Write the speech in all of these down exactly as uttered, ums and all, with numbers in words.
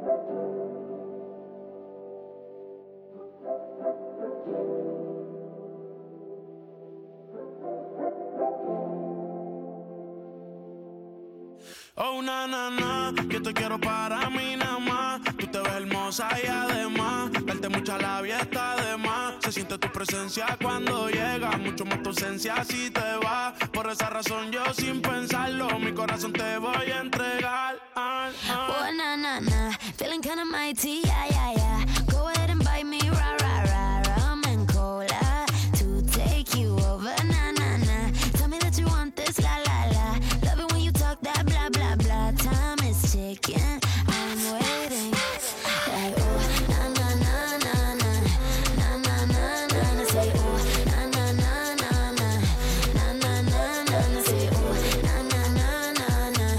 Oh, na, na, na, yo te quiero para mí nada más. Tú te ves hermosa y además darte mucha labia está de más. Se siente tu presencia cuando llega, mucho más tu ausencia si te vas. Por esa razón yo sin pensarlo, mi corazón te voy a entregar. ah, ah. Oh, na, na, na, feeling kinda mighty, yeah, yeah, yeah. Go ahead and bite me, rah, rah, rah. Rum and cola to take you over, na, na, na. Tell me that you want this, la, la, la. Love it when you talk that blah, blah, blah. Time is ticking, I'm waiting. Like, oh, na, na, na, na, na. Na, na, na, na, na. Say, oh, na, na, na, na, na. Na, na, na, na, na. Say, oh, na, na, na, na, na.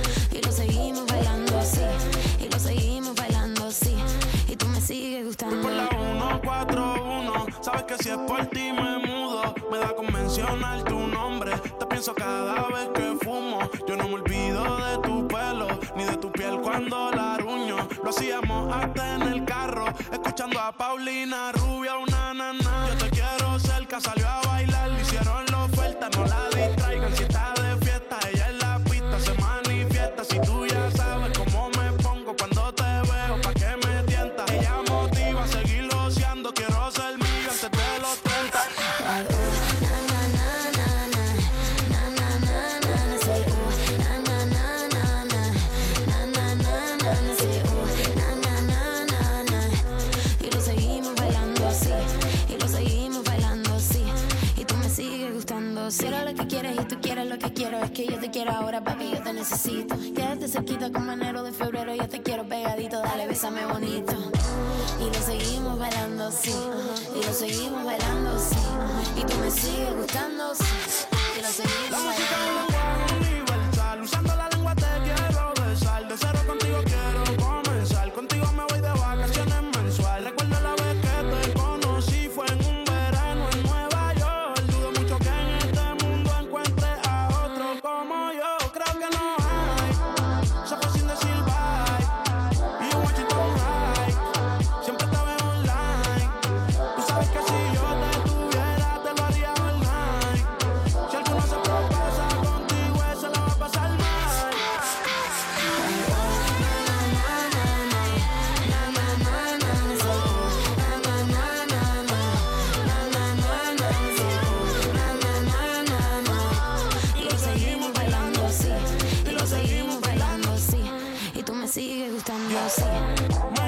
Y lo seguimos bailando así, y lo seguimos bailando así. Y tú me sigues gustando. Voy por la uno cuatro uno, sabes que si es por ti me mudo. Me da con mencionar tu nombre, te pienso cada vez que fumo. Yo no me olvido de tu pelo, ni de tu piel cuando la ruño. Lo hacíamos hasta en el carro, escuchando a Paulina Rubia, una nana. Yo te quiero cerca, salió a bailar, le hicieron la oferta, no la distraigan. Si está de fiesta, ella en la pista se manifiesta. Si tú ya sabes cómo me pongo cuando te veo, pa' que me tientas. Ella motiva a seguir loceando, quiero ser mío antes de los treinta. Like, oh, na, na, na, na, na. Na, na, na, na, na. Say, oh, na, na, na, na, na. Na, na, na, na, na. Say, oh, na, na, na, na, na. Y lo seguimos bailando así, y lo seguimos bailando así. Y tú me sigues gustando así. Quiero lo que quieres y tú quieres lo que quiero. Es que yo te quiero ahora, papi, yo te necesito. Quédate cerquita como enero de febrero. Yo te quiero pegadito, dale, bésame bonito. Y lo seguimos bailando así, y lo seguimos bailando así. Y tú me sigues gustando así, y lo seguimos La música es un bailando. lenguaje universal, usando la lengua te quiero besar. De cero contigo quiero comenzar, contigo me voy de vacaciones mensual. Recuerdo la vez que te conocí, fue en un verano en Nueva York. Dudo mucho que en este mundo encuentre a otro como yo. Creo que no hay, se fue sin decir bye. Y un Washington High, siempre te veo online. Tú sabes que si yo te tuviera, te lo haría online. Si alguno se propasa contigo, eso la va a pasar mal. Y lo seguimos bailando así, y lo seguimos bailando así. Y tú me sigues gustando así.